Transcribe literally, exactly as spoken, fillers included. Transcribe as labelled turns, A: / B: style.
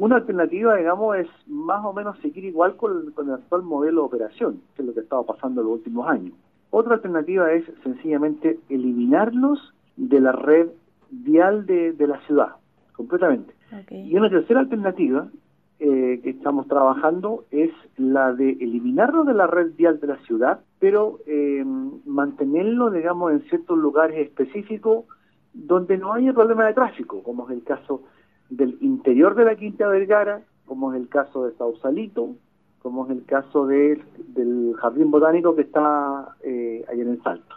A: una alternativa, digamos, es más o menos seguir igual con, con el actual modelo de operación, que es lo que ha estado pasando en los últimos años. Otra alternativa es sencillamente eliminarlos de la red vial de, de la ciudad, completamente.
B: Okay.
A: Y una tercera alternativa eh, que estamos trabajando es la de eliminarlos de la red vial de la ciudad, pero eh, mantenerlo, digamos, en ciertos lugares específicos donde no haya problema de tráfico, como es el caso del interior de la Quinta Vergara, como es el caso de Sausalito, como es el caso de, del Jardín Botánico que está eh, allá en el Salto.